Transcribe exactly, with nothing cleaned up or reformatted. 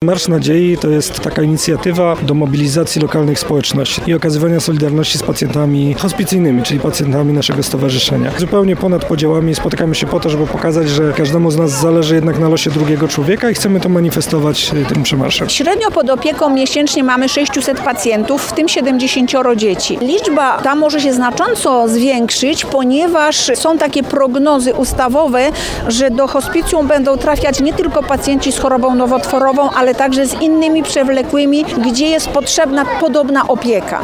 Marsz Nadziei to jest taka inicjatywa do mobilizacji lokalnych społeczności i okazywania solidarności z pacjentami hospicyjnymi, czyli pacjentami naszego stowarzyszenia. Zupełnie ponad podziałami spotykamy się po to, żeby pokazać, że każdemu z nas zależy jednak na losie drugiego człowieka i chcemy to manifestować tym przemarszem. Średnio pod opieką miesięcznie mamy sześćset pacjentów, w tym siedemdziesięcioro dzieci. Liczba ta może się znacząco zwiększyć, ponieważ są takie prognozy ustawowe, że do hospicjum będą trafiać nie tylko pacjenci z chorobą nowotworową, ale także z innymi przewlekłymi, gdzie jest potrzebna podobna opieka.